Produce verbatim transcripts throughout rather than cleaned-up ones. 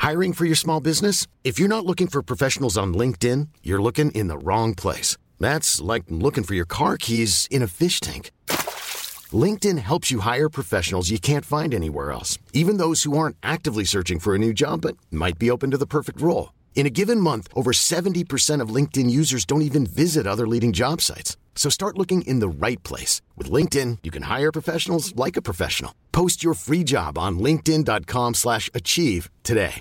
Hiring for your small business? If you're not looking for professionals on LinkedIn, you're looking in the wrong place. That's like looking for your car keys in a fish tank. LinkedIn helps you hire professionals you can't find anywhere else, even those who aren't actively searching for a new job but might be open to the perfect role. In a given month, over seventy percent of LinkedIn users don't even visit other leading job sites. So start looking in the right place. With LinkedIn, you can hire professionals like a professional. Post your free job on linkedin.com slash achieve today.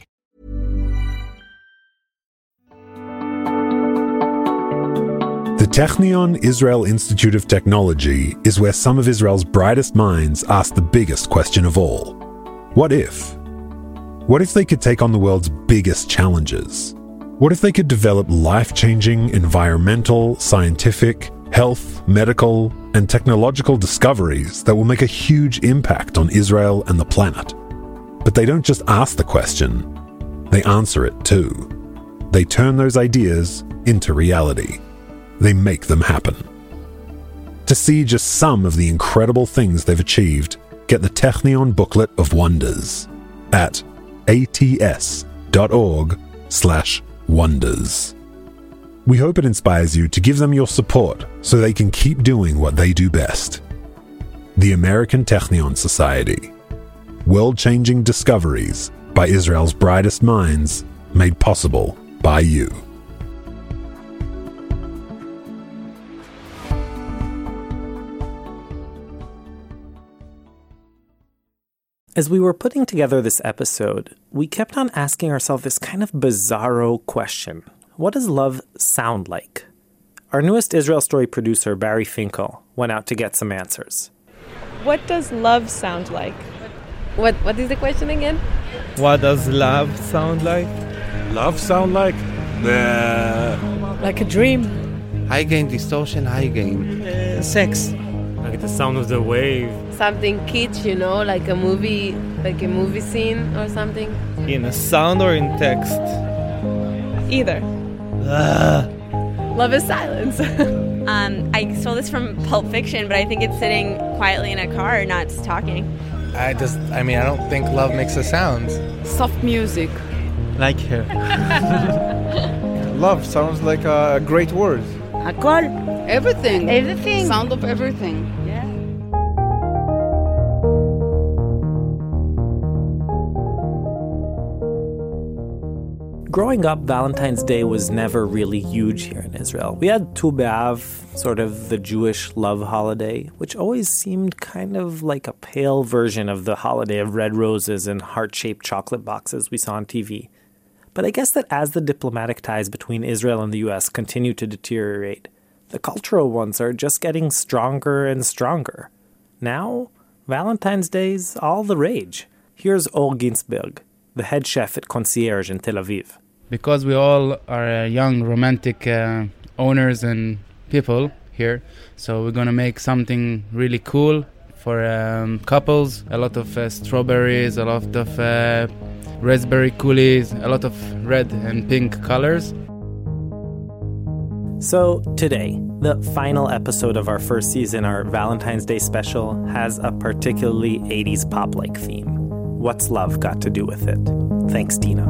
The Technion Israel Institute of Technology is where some of Israel's brightest minds ask the biggest question of all. What if? What if they could take on the world's biggest challenges? What if they could develop life-changing environmental, scientific, health, medical, and technological discoveries that will make a huge impact on Israel and the planet? But they don't just ask the question, they answer it too. They turn those ideas into reality. They make them happen. To see just some of the incredible things they've achieved, get the Technion Booklet of Wonders at ats.org slash wonders. We hope it inspires you to give them your support so they can keep doing what they do best. The American Technion Society. World-changing discoveries by Israel's brightest minds, made possible by you. As we were putting together this episode, we kept on asking ourselves this kind of bizarro question. What does love sound like? Our newest Israel Story producer, Barry Finkel, went out to get some answers. What does love sound like? What What is the question again? What does love sound like? Love sound like? Uh... Like a dream. High gain, distortion, high gain. Uh, sex. Like the sound of the wave. Something kitsch, you know, like a movie, like a movie scene or something. In a sound or in text? Either. Ah. Love is silence. um, I stole this from Pulp Fiction, but I think it's sitting quietly in a car, not talking. I just, I mean, I don't think love makes a sound. Soft music. Like her. Love sounds like a great word. Akol. Everything. Everything. Sound of everything. Yeah. Growing up, Valentine's Day was never really huge here in Israel. We had Tu B'Av, sort of the Jewish love holiday, which always seemed kind of like a pale version of the holiday of red roses and heart-shaped chocolate boxes we saw on T V. But I guess that as the diplomatic ties between Israel and the U S continue to deteriorate, the cultural ones are just getting stronger and stronger. Now, Valentine's Day's all the rage. Here's Or Ginsberg, the head chef at Concierge in Tel Aviv. Because we all are uh, young, romantic uh, owners and people here, so we're going to make something really cool for um, couples. A lot of uh, strawberries, a lot of uh, raspberry coulis, a lot of red and pink colors. So today, the final episode of our first season, our Valentine's Day special, has a particularly eighties pop-like theme. What's love got to do with it? Thanks, Tina.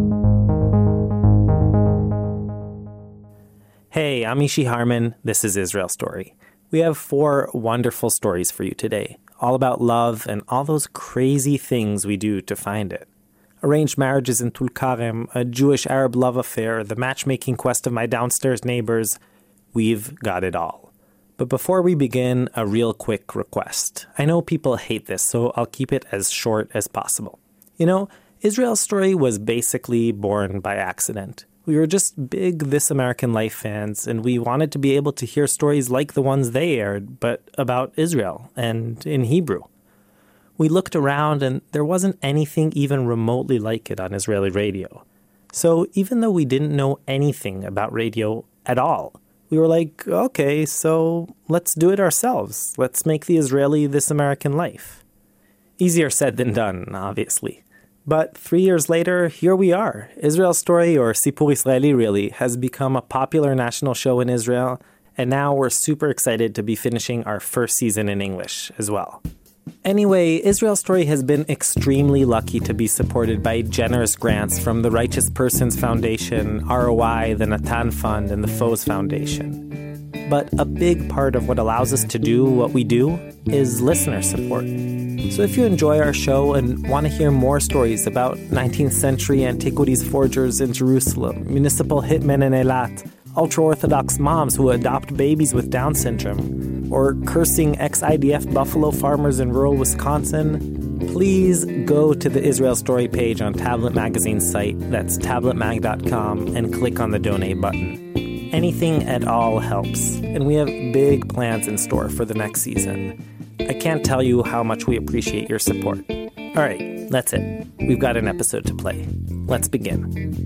Hey, I'm Ishi Harman. This is Israel Story. We have four wonderful stories for you today, all about love and all those crazy things we do to find it. Arranged marriages in Tulkarem, a Jewish-Arab love affair, the matchmaking quest of my downstairs neighbors. We've got it all. But before we begin, a real quick request. I know people hate this, so I'll keep it as short as possible. You know, Israel's Story was basically born by accident. We were just big This American Life fans, and we wanted to be able to hear stories like the ones they aired, but about Israel, and in Hebrew. We looked around, and there wasn't anything even remotely like it on Israeli radio. So even though we didn't know anything about radio at all, we were like, okay, so let's do it ourselves. Let's make the Israeli This American Life. Easier said than done, obviously. But three years later, here we are. Israel Story, or Sipur Israeli really, has become a popular national show in Israel, and now we're super excited to be finishing our first season in English as well. Anyway, Israel Story has been extremely lucky to be supported by generous grants from the Righteous Persons Foundation, R O I, the Natan Fund, and the F O S Foundation. But a big part of what allows us to do what we do is listener support. So if you enjoy our show and want to hear more stories about nineteenth century antiquities forgers in Jerusalem, municipal hitmen in Eilat, ultra-Orthodox moms who adopt babies with Down syndrome, or cursing ex-I D F buffalo farmers in rural Wisconsin, please go to the Israel Story page on Tablet Magazine's site, that's tablet mag dot com, and click on the donate button. Anything at all helps, and we have big plans in store for the next season. I can't tell you how much we appreciate your support. All right, that's it. We've got an episode to play. Let's begin.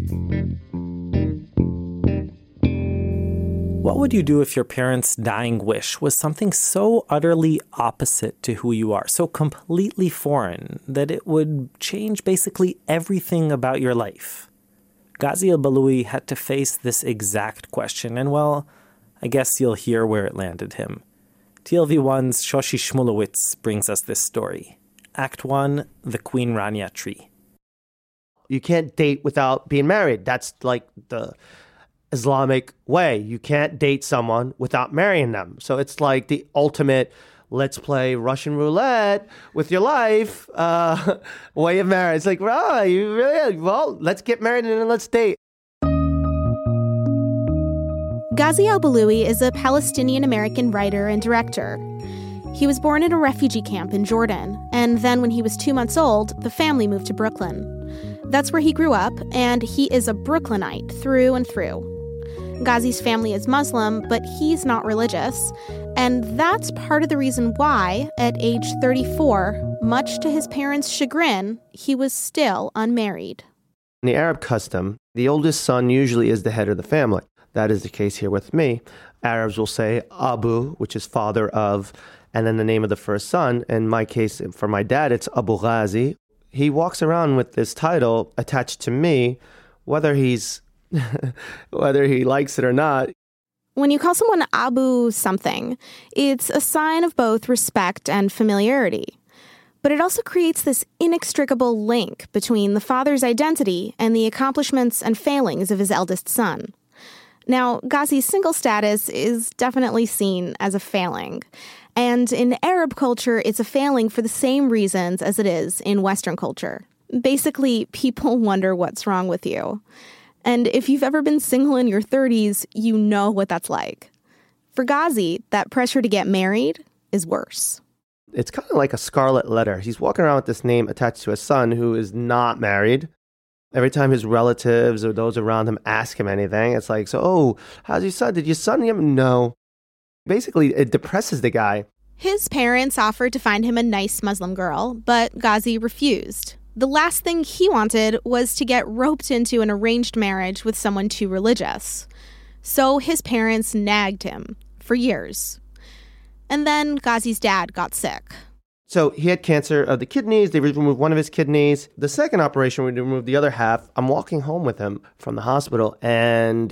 What would you do if your parents' dying wish was something so utterly opposite to who you are, so completely foreign, that it would change basically everything about your life? Ghazi al-Buliwi had to face this exact question, and well, I guess you'll hear where it landed him. T L V one's Shoshi Shmulowitz brings us this story. Act one, the Queen Rania tree. You can't date without being married. That's like the Islamic way. You can't date someone without marrying them. So it's like the ultimate, let's play Russian roulette with your life uh, way of marriage. It's like, oh, you really, well, let's get married and then let's date. Ghazi al-Buliwi is a Palestinian-American writer and director. He was born in a refugee camp in Jordan, and then when he was two months old, the family moved to Brooklyn. That's where he grew up, and he is a Brooklynite through and through. Ghazi's family is Muslim, but he's not religious, and that's part of the reason why, at age thirty-four, much to his parents' chagrin, he was still unmarried. In the Arab custom, the oldest son usually is the head of the family. That is the case here with me. Arabs will say Abu, which is father of, and then the name of the first son. In my case, for my dad, it's Abu Ghazi. He walks around with this title attached to me, whether he's whether he likes it or not. When you call someone Abu something, it's a sign of both respect and familiarity. But it also creates this inextricable link between the father's identity and the accomplishments and failings of his eldest son. Now, Ghazi's single status is definitely seen as a failing. And in Arab culture, it's a failing for the same reasons as it is in Western culture. Basically, people wonder what's wrong with you. And if you've ever been single in your thirties, you know what that's like. For Ghazi, that pressure to get married is worse. It's kind of like a scarlet letter. He's walking around with this name attached to a son who is not married. Every time his relatives or those around him ask him anything, it's like, so, oh, how's your son? Did your son? No. Basically, it depresses the guy. His parents offered to find him a nice Muslim girl, but Ghazi refused. The last thing he wanted was to get roped into an arranged marriage with someone too religious. So his parents nagged him for years. And then Ghazi's dad got sick. So he had cancer of the kidneys. They removed one of his kidneys. The second operation, we removed the other half. I'm walking home with him from the hospital, and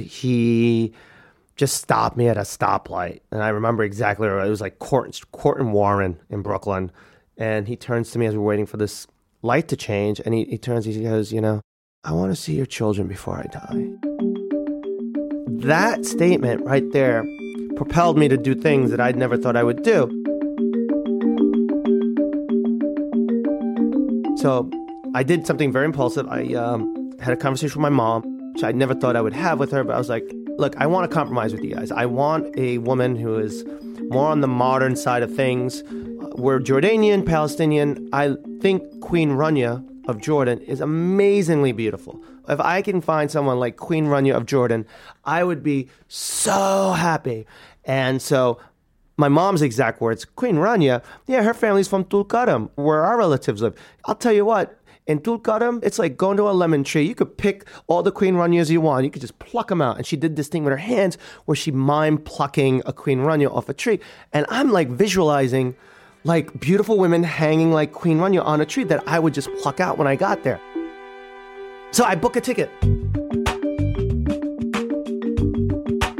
he just stopped me at a stoplight. And I remember exactly where it was, like Court, Court and Warren in Brooklyn. And he turns to me as we're waiting for this light to change. And he, he turns, he goes, you know, I want to see your children before I die. That statement right there propelled me to do things that I'd never thought I would do. So I did something very impulsive. I um, had a conversation with my mom, which I never thought I would have with her. But I was like, look, I want to compromise with you guys. I want a woman who is more on the modern side of things. We're Jordanian, Palestinian. I think Queen Rania of Jordan is amazingly beautiful. If I can find someone like Queen Rania of Jordan, I would be so happy. And so my mom's exact words, Queen Rania, yeah, her family's from Tulkarm, where our relatives live. I'll tell you what, in Tulkarm, it's like going to a lemon tree. You could pick all the Queen Ranias you want. You could just pluck them out. And she did this thing with her hands where she mimed plucking a Queen Rania off a tree. And I'm like visualizing like beautiful women hanging like Queen Rania on a tree that I would just pluck out when I got there. So I book a ticket.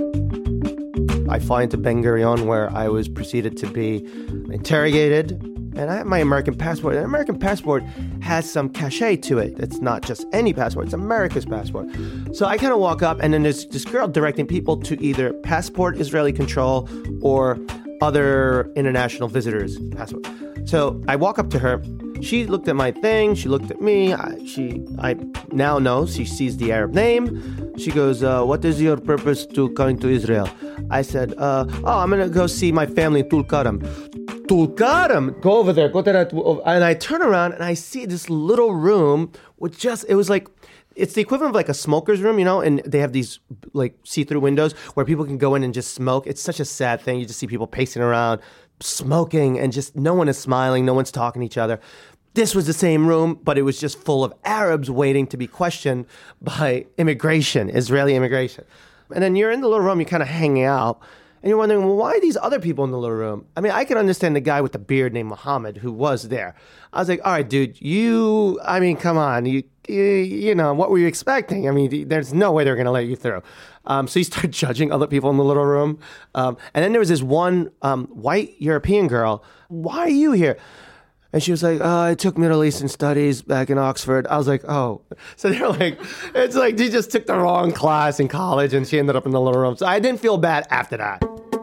I fly into Ben Gurion, where I was proceeded to be interrogated and I have my American passport. An American passport has some cachet to it. It's not just any passport, it's America's passport. So I kind of walk up, and then there's this girl directing people to either passport Israeli control or other international visitors' passport. So I walk up to her. She looked at my thing. She looked at me. I, she, I now know she sees the Arab name. She goes, uh, what is your purpose to coming to Israel? I said, uh, oh, I'm going to go see my family in Tulkarm. Tulkarm? Go over there. Go to that. And I turn around and I see this little room with just, it was like, it's the equivalent of like a smoker's room, you know, and they have these like see-through windows where people can go in and just smoke. It's such a sad thing. You just see people pacing around, smoking, and just no one is smiling. No one's talking to each other. This was the same room, but it was just full of Arabs waiting to be questioned by immigration, Israeli immigration. And then you're in the little room, you're kind of hanging out, and you're wondering, well, why are these other people in the little room? I mean, I can understand the guy with the beard named Muhammad who was there. I was like, all right, dude, you, I mean, come on, you, you, you know, what were you expecting? I mean, there's no way they're going to let you through. Um, so you start judging other people in the little room. Um, and then there was this one um, white European girl. Why are you here? And she was like, oh, I took Middle Eastern Studies back in Oxford. I was like, oh. So they're like, it's like she just took the wrong class in college and she ended up in the little room. So I didn't feel bad after that.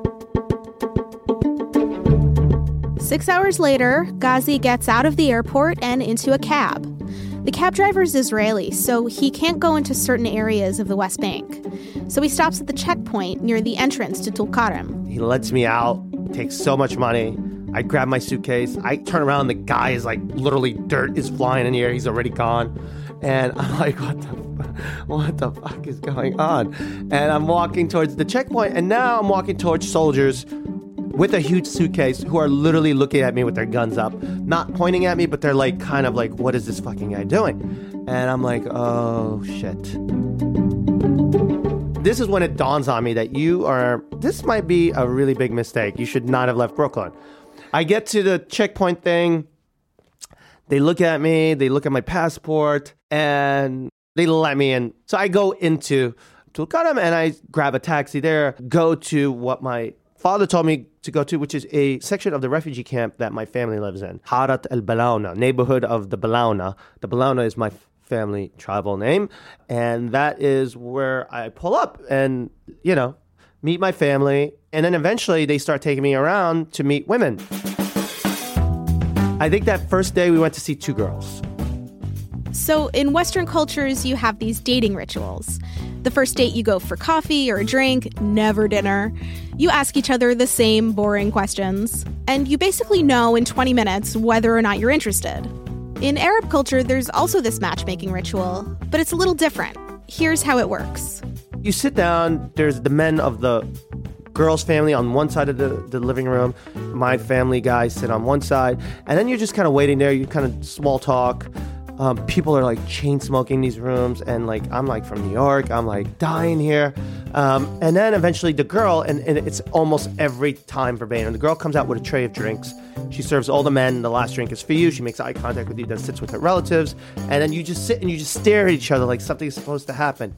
Six hours later, Ghazi gets out of the airport and into a cab. The cab driver is Israeli, so he can't go into certain areas of the West Bank. So he stops at the checkpoint near the entrance to Tulkarm. He lets me out, takes so much money. I grab my suitcase. I turn around. The guy is like literally dirt is flying in the air. He's already gone. And I'm like, what the, what the fuck is going on? And I'm walking towards the checkpoint. And now I'm walking towards soldiers with a huge suitcase who are literally looking at me with their guns up. Not pointing at me, but they're like kind of like, what is this fucking guy doing? And I'm like, oh, shit. This is when it dawns on me that you are, this might be a really big mistake. You should not have left Brooklyn. I get to the checkpoint thing. They look at me. They look at my passport. And they let me in. So I go into Tulkarm and I grab a taxi there. Go to what my father told me to go to, which is a section of the refugee camp that my family lives in. Harat el-Balauna, neighborhood of the Balauna. The Balauna is my family tribal name. And that is where I pull up and, you know, meet my family, and then eventually they start taking me around to meet women. I think that first day we went to see two girls. So in Western cultures, you have these dating rituals. The first date, you go for coffee or a drink, never dinner. You ask each other the same boring questions. And you basically know in twenty minutes whether or not you're interested. In Arab culture, there's also this matchmaking ritual, but it's a little different. Here's how it works. You sit down, there's the men of the girl's family on one side of the, the living room. My family guys sit on one side. And then you're just kind of waiting there. You kind of small talk. Um, people are like chain smoking these rooms. And like, I'm like from New York. I'm like dying here. Um, and then eventually the girl, and, and it's almost every time verbatim. The girl comes out with a tray of drinks. She serves all the men. The last drink is for you. She makes eye contact with you, then sits with her relatives. And then you just sit and you just stare at each other like something's supposed to happen.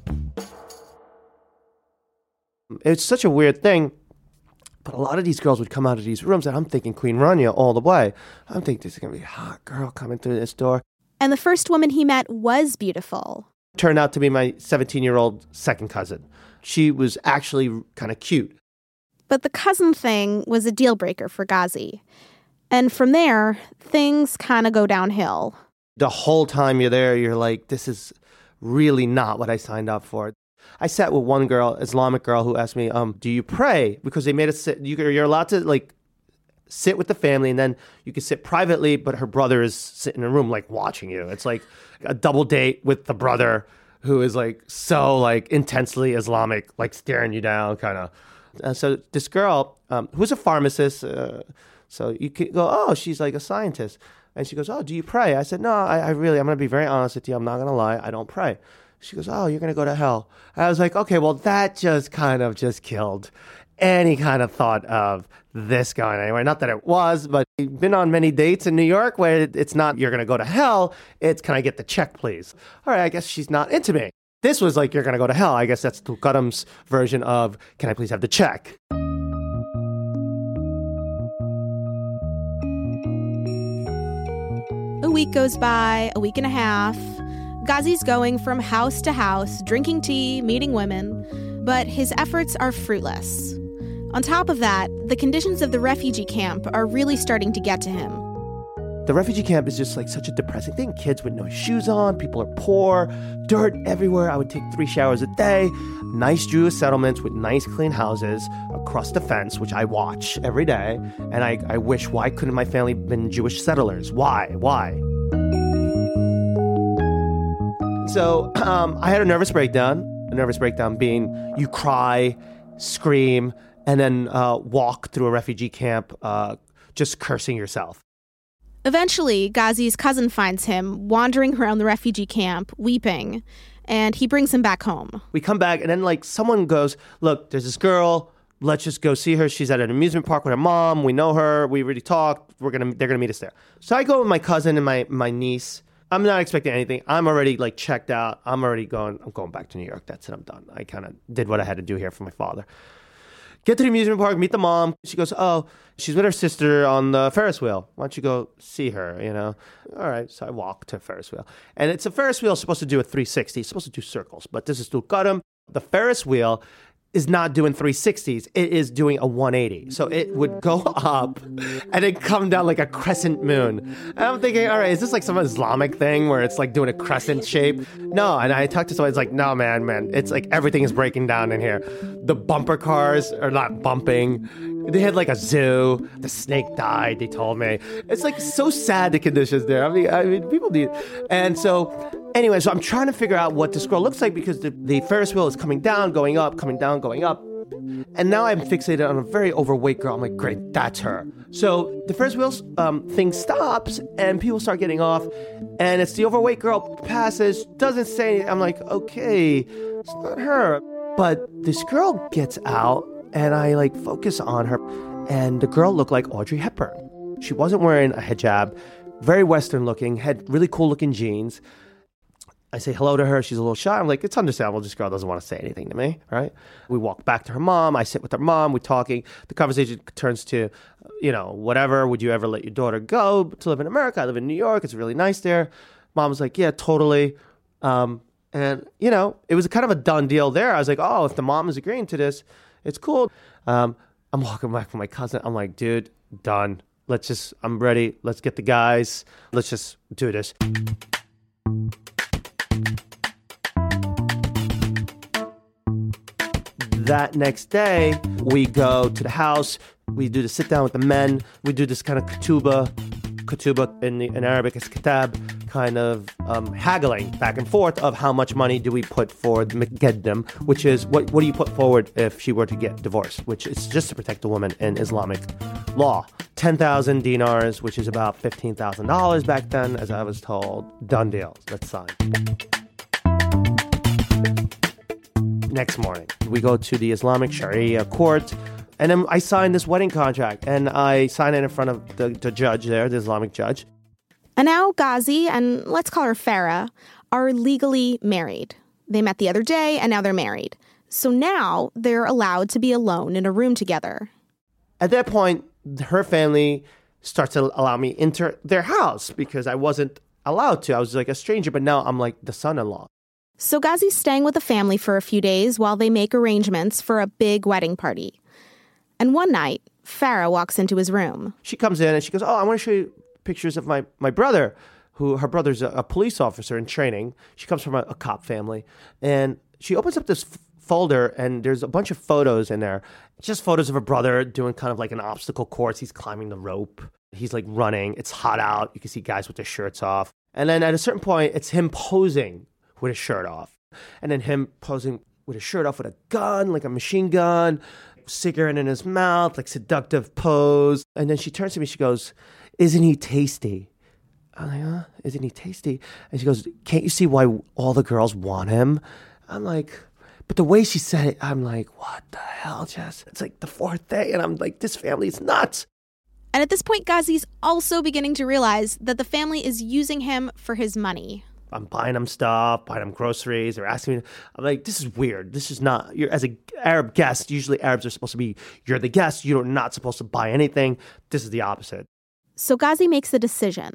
It's such a weird thing, but a lot of these girls would come out of these rooms, and I'm thinking Queen Rania all the way. I'm thinking this is going to be a hot girl coming through this door. And the first woman he met was beautiful. Turned out to be my seventeen-year-old second cousin. She was actually kind of cute. But the cousin thing was a deal breaker for Ghazi. And from there, things kind of go downhill. The whole time you're there, you're like, this is really not what I signed up for. I sat with one girl, Islamic girl, who asked me, um, do you pray? Because they made us sit, you, you're allowed to like sit with the family and then you can sit privately, but her brother is sitting in a room like watching you. It's like a double date with the brother who is like so like intensely Islamic, like staring you down kind of. Uh, so this girl, um, who's a pharmacist, uh, so you could go, oh, she's like a scientist. And she goes, oh, do you pray? I said, no, I, I really, I'm going to be very honest with you. I'm not going to lie. I don't pray. She goes, oh, you're going to go to hell. And I was like, okay, well, that just kind of just killed any kind of thought of this going anywhere. Not that it was, but I've been on many dates in New York where it's not, you're going to go to hell. It's, can I get the check, please? All right, I guess she's not into me. This was like, you're going to go to hell. I guess that's Tulkarm's version of, can I please have the check? week goes by, a week and a half. Ghazi's going from house to house, drinking tea, meeting women, but his efforts are fruitless. On top of that, the conditions of the refugee camp are really starting to get to him. The refugee camp is just like such a depressing thing. Kids with no shoes on, people are poor, dirt everywhere. I would take three showers a day. Nice Jewish settlements with nice clean houses across the fence, which I watch every day. And I, I wish, why couldn't my family been Jewish settlers? Why? Why? So um, I had a nervous breakdown. A nervous breakdown being you cry, scream, and then uh, walk through a refugee camp uh, just cursing yourself. Eventually, Ghazi's cousin finds him wandering around the refugee camp, weeping, and he brings him back home. We come back, and then like someone goes, look, there's this girl. Let's just go see her. She's at an amusement park with her mom. We know her. We already talked. We're gonna, they're gonna meet us there. So I go with my cousin and my my niece. I'm not expecting anything. I'm already like checked out. I'm already going. I'm going back to New York. That's it. I'm done. I kind of did what I had to do here for my father. Get to the amusement park, meet the mom. She goes, oh, she's with her sister on the Ferris wheel. Why don't you go see her, you know? All right, so I walk to Ferris wheel. And it's a Ferris wheel supposed to do a three sixty. It's supposed to do circles, but this is Tulkarm. The Ferris wheel is not doing three sixties. It is doing a one eighty. So it would go up and then come down like a crescent moon. And I'm thinking, all right, is this like some Islamic thing where it's like doing a crescent shape? No. And I talked to someone, it's like, no, man, man. It's like everything is breaking down in here. The bumper cars are not bumping. They had like a zoo. The snake died, they told me. It's like so sad, the conditions there. I mean, I mean, people need. And so anyway, so I'm trying to figure out what this girl looks like because the, the Ferris wheel is coming down, going up, coming down, going up. And now I'm fixated on a very overweight girl. I'm like, great, that's her. So the Ferris wheel um, thing stops and people start getting off. And it's the overweight girl passes, doesn't say anything. I'm like, okay, it's not her. But this girl gets out and I like focus on her. And the girl looked like Audrey Hepburn. She wasn't wearing a hijab, very Western looking, had really cool looking jeans. I say hello to her. She's a little shy. I'm like, it's understandable. This girl doesn't want to say anything to me, right? We walk back to her mom. I sit with her mom. We're talking. The conversation turns to, you know, whatever. Would you ever let your daughter go to live in America? I live in New York. It's really nice there. Mom was like, yeah, totally. Um, and, you know, it was kind of a done deal there. I was like, oh, if the mom is agreeing to this, it's cool. Um, I'm walking back with my cousin. I'm like, dude, done. Let's just, I'm ready. Let's get the guys. Let's just do this. That next day, we go to the house. We do the sit down with the men. We do this kind of ketubah. Ketubah in, the, in Arabic is kitab, kind of um, haggling back and forth of how much money do we put for the Mekadem, which is what, what do you put forward if she were to get divorced, which is just to protect the woman in Islamic law. ten thousand dinars, which is about fifteen thousand dollars back then, as I was told. Done deal. Let's sign. Next morning, we go to the Islamic Sharia court, and then I sign this wedding contract, and I sign it in front of the, the judge there, the Islamic judge. And now Ghazi, and let's call her Farah, are legally married. They met the other day, and now they're married. So now they're allowed to be alone in a room together. At that point, her family starts to allow me into their house because I wasn't allowed to. I was like a stranger, but now I'm like the son-in-law. So Ghazi's staying with the family for a few days while they make arrangements for a big wedding party. And one night, Farah walks into his room. She comes in and she goes, oh, I want to show you pictures of my, my brother, who her brother's a, a police officer in training. She comes from a, a cop family. And she opens up this f- folder and there's a bunch of photos in there. It's just photos of her brother doing kind of like an obstacle course. He's climbing the rope. He's like running. It's hot out. You can see guys with their shirts off. And then at a certain point, it's him posing with his shirt off. And then him posing with his shirt off with a gun, like a machine gun, cigarette in his mouth, like seductive pose. And then she turns to me, she goes, isn't he tasty? I'm like, huh? Isn't he tasty? And she goes, can't you see why all the girls want him? I'm like, but the way she said it, I'm like, what the hell, Jess? It's like the fourth day, and I'm like, this family is nuts. And at this point, Ghazi's also beginning to realize that the family is using him for his money. I'm buying them stuff, buying them groceries. They're asking me. I'm like, this is weird. This is not, you're as an Arab guest, usually Arabs are supposed to be, you're the guest. You're not supposed to buy anything. This is the opposite. So Ghazi makes the decision.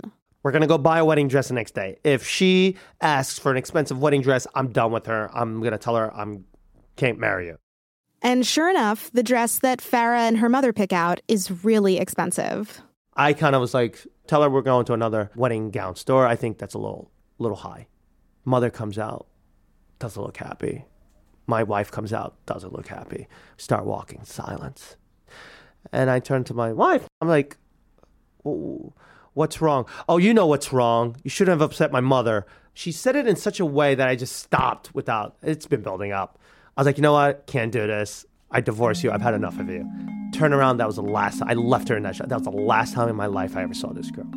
We're going to go buy a wedding dress the next day. If she asks for an expensive wedding dress, I'm done with her. I'm going to tell her I can't marry you. And sure enough, the dress that Farah and her mother pick out is really expensive. I kind of was like, tell her we're going to another wedding gown store. I think that's a little, little high. Mother comes out, doesn't look happy. My wife comes out, doesn't look happy. Start walking, silence. And I turn to my wife. I'm like, what's wrong? Oh, you know what's wrong. You shouldn't have upset my mother. She said it in such a way that I just stopped without, it's been building up. I was like, you know what? Can't do this. I divorce you. I've had enough of you. Turn around. That was the last time. I left her in that shot. That was the last time in my life I ever saw this girl.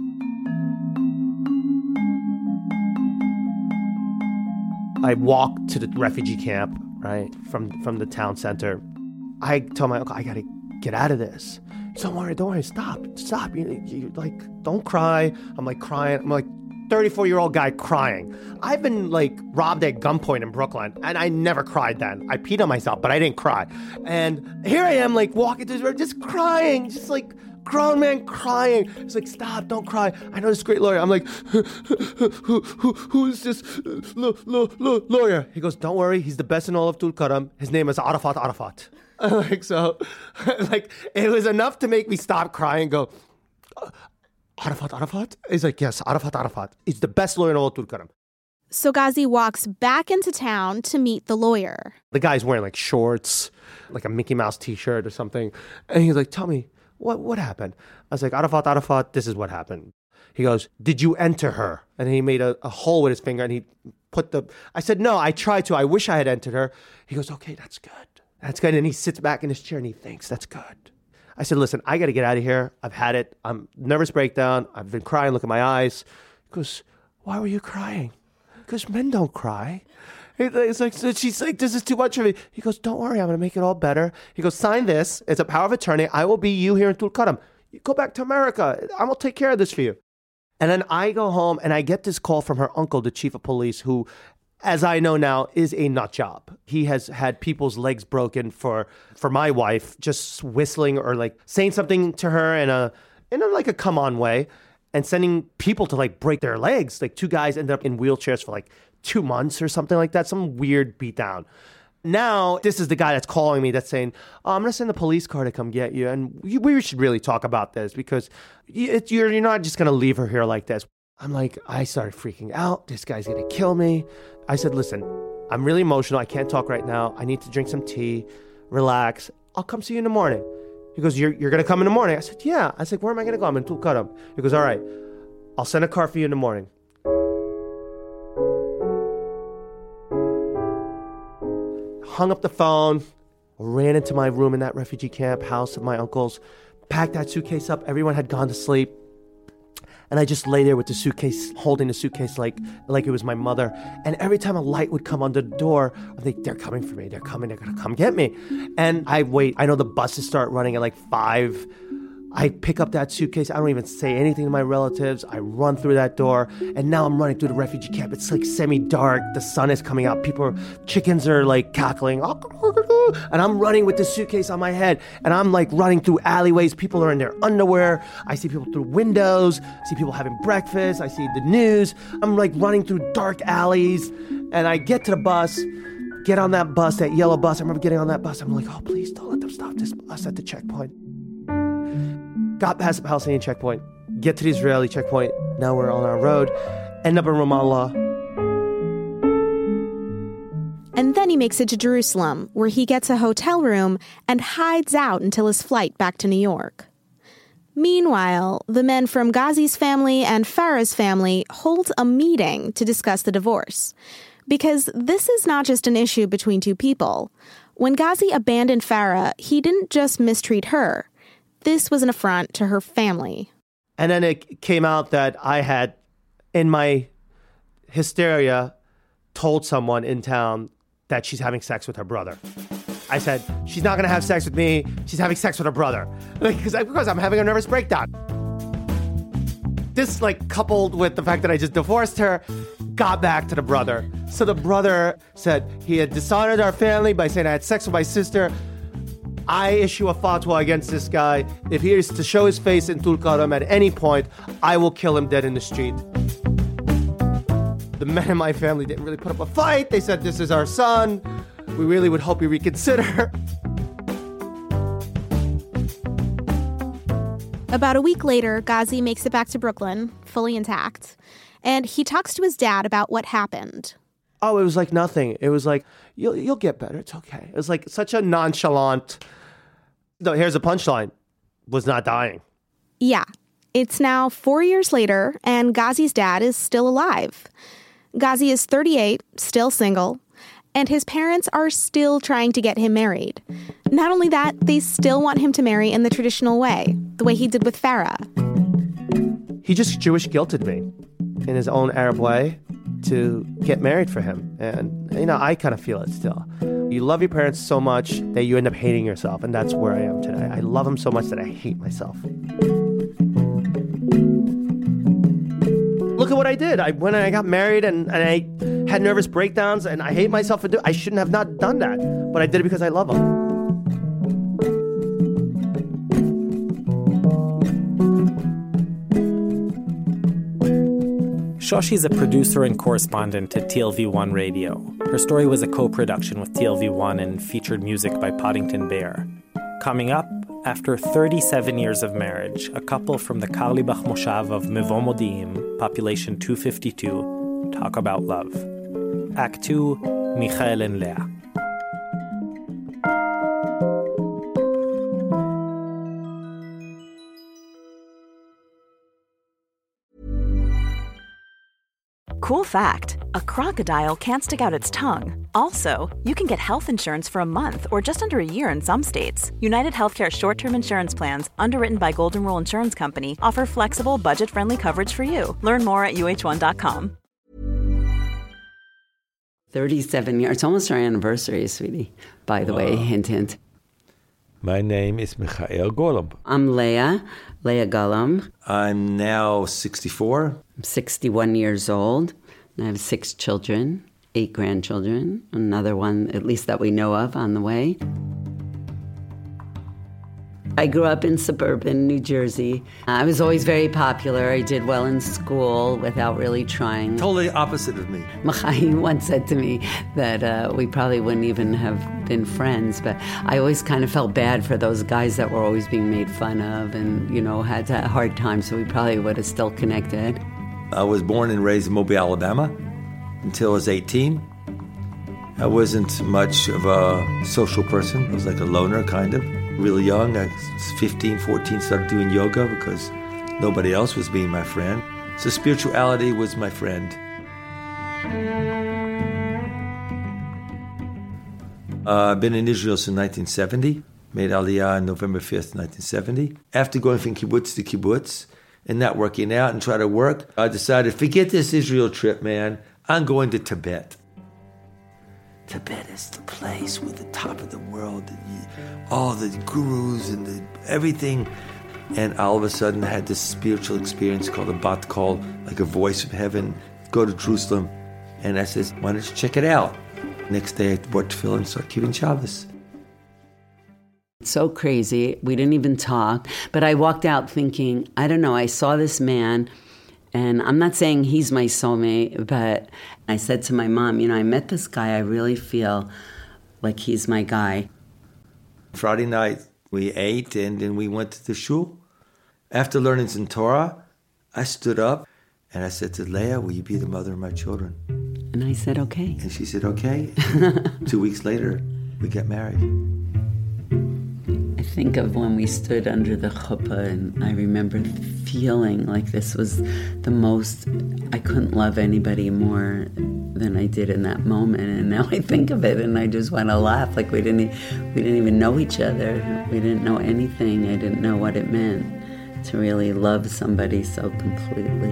I walked to the refugee camp, right, from, from the town center. I told my uncle, I got to get out of this. Don't worry, don't worry, stop, stop. You, you, like, don't cry. I'm like crying. I'm like thirty-four-year-old guy crying. I've been like robbed at gunpoint in Brooklyn, and I never cried then. I peed on myself, but I didn't cry. And here I am, like walking through this road, just crying, just like grown man crying. It's like, stop, don't cry. I know this great lawyer. I'm like, who, who, who, who is this lo, lo, lo, lawyer? He goes, don't worry, he's the best in all of Tulkarm. His name is Arafat Arafat. Like, so, like, it was enough to make me stop crying and go, Arafat Arafat? He's like, yes, Arafat Arafat. He's the best lawyer in all of Tulkarm. So Ghazi walks back into town to meet the lawyer. The guy's wearing like shorts, like a Mickey Mouse t-shirt or something. And he's like, tell me, what what happened? I was like, Arafat Arafat, this is what happened. He goes, did you enter her? And he made a, a hole with his finger and he put the, I said, no, I tried to. I wish I had entered her. He goes, okay, that's good. That's good. And he sits back in his chair and he thinks, that's good. I said, listen, I got to get out of here. I've had it. I'm nervous breakdown. I've been crying. Look at my eyes. He goes, why were you crying? Because men don't cry. It's like, so she's like, this is too much for me. He goes, don't worry, I'm going to make it all better. He goes, sign this. It's a power of attorney. I will be you here in Tulkarm. You go back to America. I will take care of this for you. And then I go home and I get this call from her uncle, the chief of police, who, as I know now, is a nut job. He has had people's legs broken for for my wife, just whistling or like saying something to her in a in a like a come on way, and sending people to like break their legs. Like two guys ended up in wheelchairs for like two months or something like that. Some weird beatdown. Now this is the guy that's calling me that's saying, oh, I'm going to send the police car to come get you. And we, we should really talk about this because it, you're, you're not just going to leave her here like this. I'm like, I started freaking out. This guy's going to kill me. I said, listen, I'm really emotional. I can't talk right now. I need to drink some tea, relax. I'll come see you in the morning. He goes, you're, you're going to come in the morning? I said, yeah. I said, where am I going to go? I'm in Tulkarm. He goes, all right, I'll send a car for you in the morning. Hung up the phone, ran into my room in that refugee camp house of my uncle's, packed that suitcase up. Everyone had gone to sleep. And I just lay there with the suitcase, holding the suitcase like like it was my mother. And every time a light would come on the door, I think, they're coming for me. They're coming. They're going to come get me. And I wait. I know the buses start running at like five. I pick up that suitcase. I don't even say anything to my relatives. I run through that door. And now I'm running through the refugee camp. It's like semi-dark. The sun is coming out. People, are, chickens are like cackling. And I'm running with the suitcase on my head. And I'm like running through alleyways. People are in their underwear. I see people through windows. I see people having breakfast. I see the news. I'm like running through dark alleys. And I get to the bus, get on that bus, that yellow bus. I remember getting on that bus. I'm like, oh, please don't let them stop this bus at the checkpoint. Got past the Palestinian checkpoint, get to the Israeli checkpoint. Now we're on our road, end up in Ramallah. And then he makes it to Jerusalem, where he gets a hotel room and hides out until his flight back to New York. Meanwhile, the men from Ghazi's family and Farah's family hold a meeting to discuss the divorce. Because this is not just an issue between two people. When Ghazi abandoned Farah, he didn't just mistreat her. This was an affront to her family. And then it came out that I had, in my hysteria, told someone in town that she's having sex with her brother. I said, she's not going to have sex with me. She's having sex with her brother. Like, because because I'm having a nervous breakdown. This, like, coupled with the fact that I just divorced her, got back to the brother. So the brother said he had dishonored our family by saying I had sex with my sister. I issue a fatwa against this guy. If he is to show his face in Tulkarm at any point, I will kill him dead in the street. The men in my family didn't really put up a fight. They said, this is our son. We really would hope you reconsider. About a week later, Ghazi makes it back to Brooklyn, fully intact. And he talks to his dad about what happened. Oh, it was like nothing. It was like, you'll you'll get better. It's okay. It was like such a nonchalant, no, here's a punchline, was not dying. Yeah. It's now four years later, and Ghazi's dad is still alive. Ghazi is thirty-eight, still single, and his parents are still trying to get him married. Not only that, they still want him to marry in the traditional way, the way he did with Farah. He just Jewish guilted me in his own Arab way to get married for him. And, you know, I kind of feel it still. You love your parents so much that you end up hating yourself, and that's where I am today. I love them so much that I hate myself. Look at what I did. I went and I got married, and, and I had nervous breakdowns, and I hate myself for doing I shouldn't have not done that, but I did it because I love them. Shoshi's a producer and correspondent at T L V one Radio. Her story was a co-production with T L V one and featured music by Poddington Bear. Coming up, after thirty-seven years of marriage, a couple from the Karlibach Moshav of Mevo Modi'im, population two fifty-two, talk about love. Act two, Michael and Leah. Cool fact, a crocodile can't stick out its tongue. Also, you can get health insurance for a month or just under a year in some states. United Healthcare short-term insurance plans, underwritten by Golden Rule Insurance Company, offer flexible, budget-friendly coverage for you. Learn more at U H one dot com. thirty-seven years. It's almost our anniversary, sweetie. By the wow. way, hint, hint. My name is Michael Golub. I'm Leah, Leah Golub. I'm now sixty-four. I'm sixty-one years old. And I have six children, eight grandchildren, another one, at least that we know of, on the way. I grew up in suburban New Jersey. I was always very popular. I did well in school without really trying. Totally opposite of me. Machai once said to me that uh, we probably wouldn't even have been friends, but I always kind of felt bad for those guys that were always being made fun of and, you know, had a hard time, so we probably would have still connected. I was born and raised in Mobile, Alabama, until I was eighteen. I wasn't much of a social person. I was like a loner, kind of. Really young, I was fifteen, fourteen, started doing yoga because nobody else was being my friend. So spirituality was my friend. Uh, I've been in Israel since nineteen seventy. Made Aliyah on November fifth, nineteen seventy. After going from kibbutz to kibbutz and not working out and trying to work, I decided, forget this Israel trip, man. I'm going to Tibet. Tibet is the place with the top of the world, all the gurus and the everything. And all of a sudden I had this spiritual experience called a bat kol, like a voice from heaven. Go to Jerusalem. And I said, why don't you check it out? Next day I bought tefillin and started keeping Shabbos. It's so crazy. We didn't even talk. But I walked out thinking, I don't know, I saw this man, and I'm not saying he's my soulmate, but I said to my mom, you know, I met this guy, I really feel like he's my guy. Friday night, we ate, and then we went to the shul. After learning some Torah, I stood up, and I said to Leah, will you be the mother of my children? And I said, okay. And she said, okay. Two weeks later, we got married. I think of when we stood under the chuppah, and I remember feeling like this was the most, I couldn't love anybody more than I did in that moment. And now I think of it and I just want to laugh, like we didn't we didn't even know each other. We didn't know anything. I didn't know what it meant to really love somebody so completely.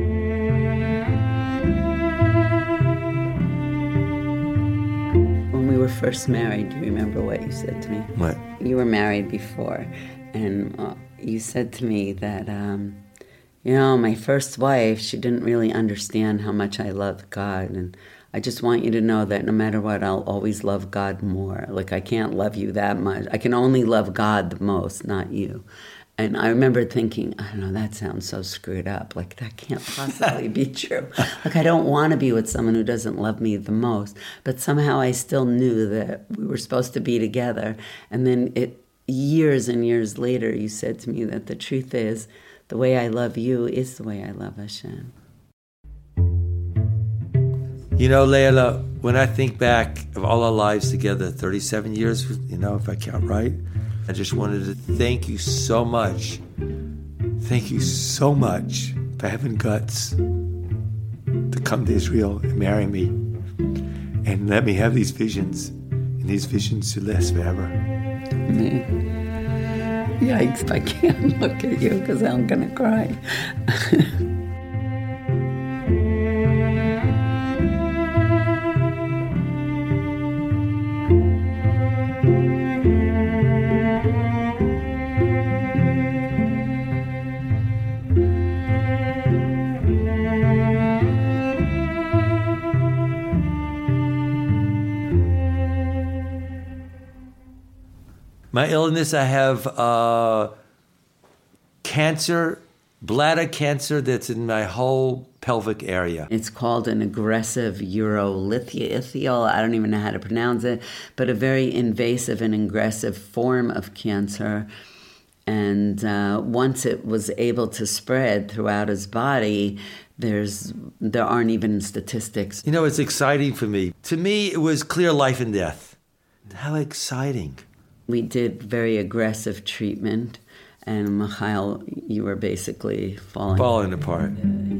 When we were first married, do you remember what you said to me? What? You were married before, and uh, you said to me that, um, you know, my first wife, she didn't really understand how much I loved God, and I just want you to know that no matter what, I'll always love God more. Like, I can't love you that much. I can only love God the most, not you. And I remember thinking, I don't know, that sounds so screwed up. Like, that can't possibly be true. Like, I don't want to be with someone who doesn't love me the most. But somehow I still knew that we were supposed to be together. And then it, years and years later, you said to me that the truth is, the way I love you is the way I love Hashem. You know, Leila, when I think back of all our lives together, thirty-seven years, you know, if I count right, I just wanted to thank you so much. Thank you so much for having guts to come to Israel and marry me and let me have these visions, and these visions to last forever. Me? Yikes, I can't look at you because I'm going to cry. My illness, I have uh, cancer, bladder cancer that's in my whole pelvic area. It's called an aggressive urolithial, I don't even know how to pronounce it, but a very invasive and aggressive form of cancer. And uh, once it was able to spread throughout his body, there's there aren't even statistics. You know, it's exciting for me. To me, it was clear life and death. How exciting. We did very aggressive treatment, and Michael, you were basically falling, falling apart.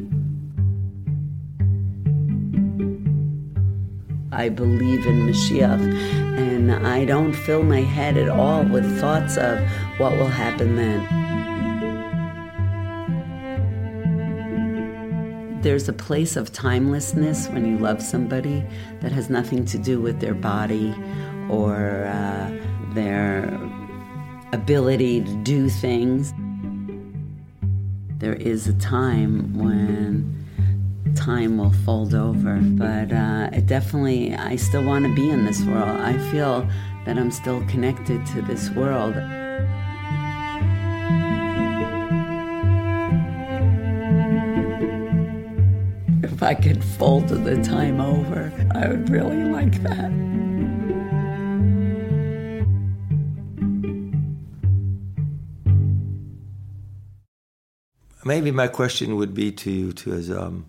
I believe in Mashiach, and I don't fill my head at all with thoughts of what will happen then. There's a place of timelessness when you love somebody that has nothing to do with their body or uh, their ability to do things. There is a time when time will fold over, but uh, it definitely, I still want to be in this world. I feel that I'm still connected to this world. If I could fold the time over, I would really like that. Maybe my question would be to you, to as um,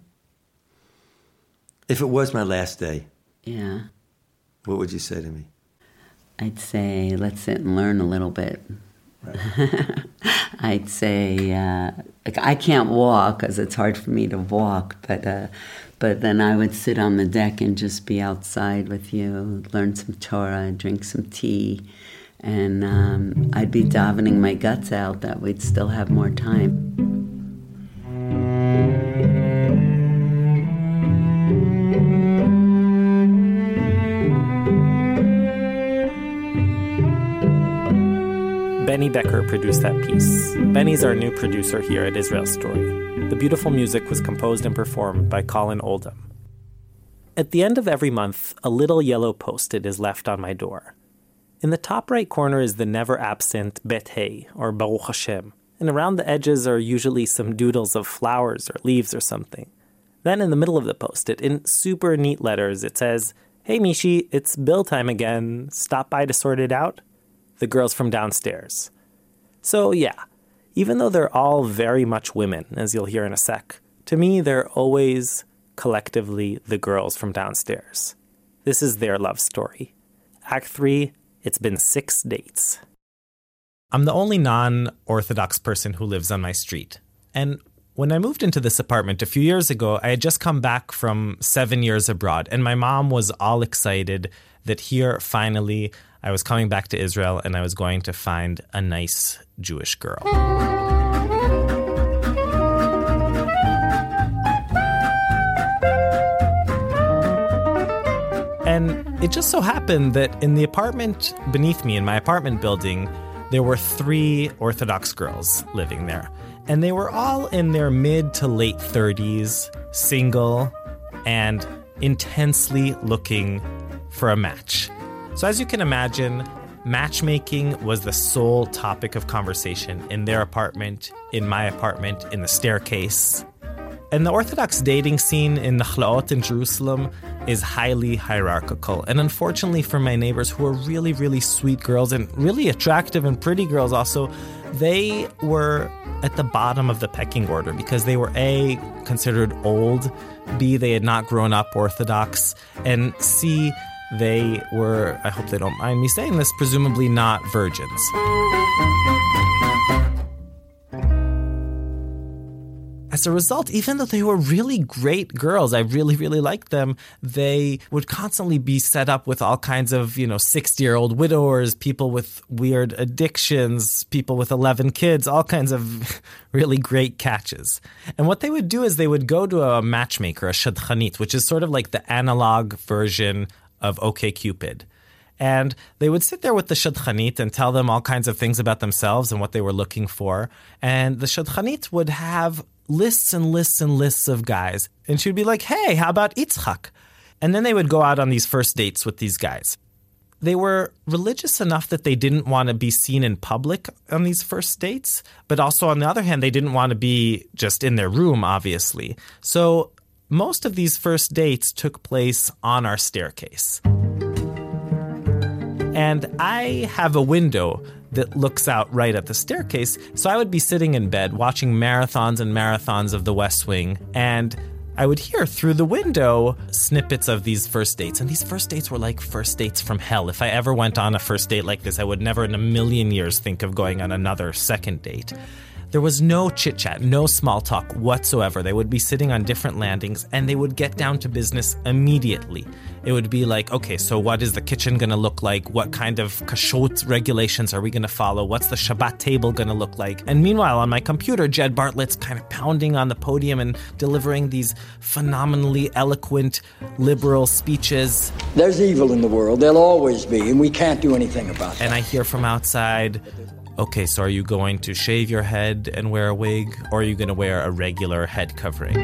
if it was my last day, yeah, what would you say to me? I'd say, let's sit and learn a little bit. Right. I'd say, uh, like, I can't walk because it's hard for me to walk, but uh, but then I would sit on the deck and just be outside with you, learn some Torah, drink some tea, and um, I'd be davening my guts out that we'd still have more time. Benny Becker produced that piece. Benny's our new producer here at Israel Story. The beautiful music was composed and performed by Colin Oldham. At the end of every month, a little yellow post-it is left on my door. In the top right corner is the never-absent Bet Hey, or Baruch Hashem, and around the edges are usually some doodles of flowers or leaves or something. Then in the middle of the post-it, in super neat letters, it says, "Hey Mishi, it's bill time again. Stop by to sort it out." The girls from downstairs. So yeah, even though they're all very much women, as you'll hear in a sec, to me they're always collectively the girls from downstairs. This is their love story. Act three, it's been six dates. I'm the only non-Orthodox person who lives on my street. And when I moved into this apartment a few years ago, I had just come back from seven years abroad, and my mom was all excited that here, finally, I was coming back to Israel and I was going to find a nice Jewish girl. And it just so happened that in the apartment beneath me, in my apartment building, there were three Orthodox girls living there. And they were all in their mid to late thirties, single, and intensely looking for a match. So as you can imagine, matchmaking was the sole topic of conversation in their apartment, in my apartment, in the staircase. And the Orthodox dating scene in Nachlaot in Jerusalem is highly hierarchical. And unfortunately for my neighbors, who are really, really sweet girls and really attractive and pretty girls also, they were at the bottom of the pecking order because they were A, considered old, B, they had not grown up Orthodox, and C, they were, I hope they don't mind me saying this, presumably not virgins. As a result, even though they were really great girls, I really, really liked them, they would constantly be set up with all kinds of, you know, sixty-year-old widowers, people with weird addictions, people with eleven kids, all kinds of really great catches. And what they would do is they would go to a matchmaker, a shadchanit, which is sort of like the analog version of OkCupid. And they would sit there with the shadchanit and tell them all kinds of things about themselves and what they were looking for. And the shadchanit would have lists and lists and lists of guys. And she'd be like, hey, how about Yitzchak? And then they would go out on these first dates with these guys. They were religious enough that they didn't want to be seen in public on these first dates. But also, on the other hand, they didn't want to be just in their room, obviously. So most of these first dates took place on our staircase. And I have a window that looks out right at the staircase, so I would be sitting in bed watching marathons and marathons of The West Wing, and I would hear through the window snippets of these first dates. And these first dates were like first dates from hell. If I ever went on a first date like this, I would never in a million years think of going on another second date. There was no chit-chat, no small talk whatsoever. They would be sitting on different landings, and they would get down to business immediately. It would be like, okay, so what is the kitchen going to look like? What kind of kashrut regulations are we going to follow? What's the Shabbat table going to look like? And meanwhile, on my computer, Jed Bartlett's kind of pounding on the podium and delivering these phenomenally eloquent liberal speeches. There's evil in the world. There'll always be, and we can't do anything about it. And I hear from outside, okay, so are you going to shave your head and wear a wig, or are you going to wear a regular head covering?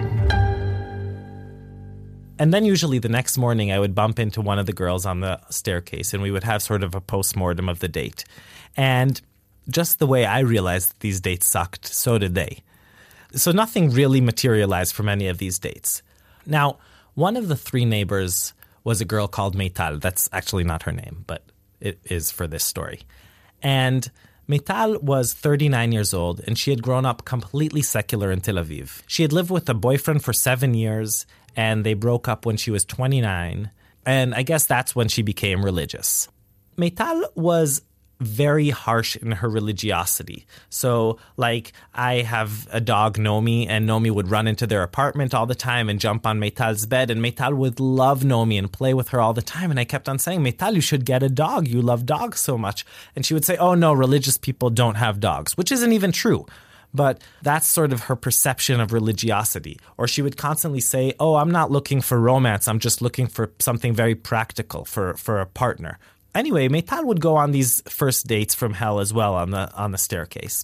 And then usually the next morning I would bump into one of the girls on the staircase, and we would have sort of a post-mortem of the date. And just the way I realized that these dates sucked, so did they. So nothing really materialized from any of these dates. Now, one of the three neighbors was a girl called Meital. That's actually not her name, but it is for this story. And Meital was thirty-nine years old, and she had grown up completely secular in Tel Aviv. She had lived with a boyfriend for seven years, and they broke up when she was twenty-nine, and I guess that's when she became religious. Meital was very harsh in her religiosity. So, like, I have a dog, Nomi, and Nomi would run into their apartment all the time and jump on Meital's bed, and Meital would love Nomi and play with her all the time. And I kept on saying, Meital, you should get a dog. You love dogs so much. And she would say, oh, no, religious people don't have dogs, which isn't even true. But that's sort of her perception of religiosity. Or she would constantly say, oh, I'm not looking for romance. I'm just looking for something very practical for, for a partner. Anyway, Meital would go on these first dates from hell as well on the on the staircase.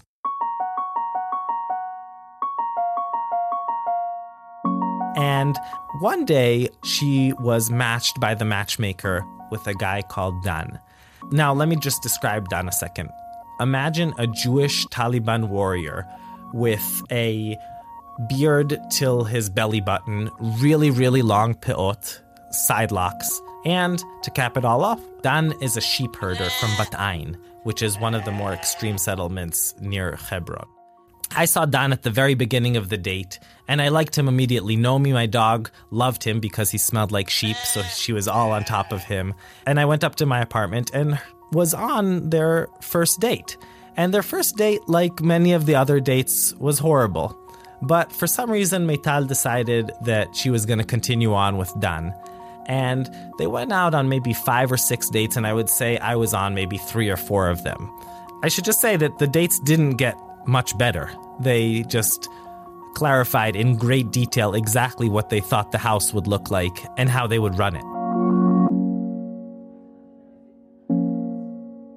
And one day, she was matched by the matchmaker with a guy called Dan. Now, let me just describe Dan a second. Imagine a Jewish Taliban warrior with a beard till his belly button, really, really long peot, side locks. And to cap it all off, Dan is a sheep herder from Bat Ain, which is one of the more extreme settlements near Hebron. I saw Dan at the very beginning of the date, and I liked him immediately. Nomi, my dog, loved him because he smelled like sheep, so she was all on top of him. And I went up to my apartment and was on their first date. And their first date, like many of the other dates, was horrible. But for some reason, Meital decided that she was going to continue on with Dan. And they went out on maybe five or six dates, and I would say I was on maybe three or four of them. I should just say that the dates didn't get much better. They just clarified in great detail exactly what they thought the house would look like and how they would run it.